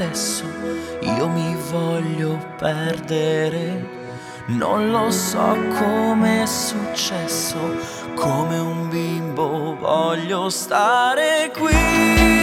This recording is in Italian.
adesso io mi voglio perdere. Non lo so come è successo, come un bimbo voglio stare qui.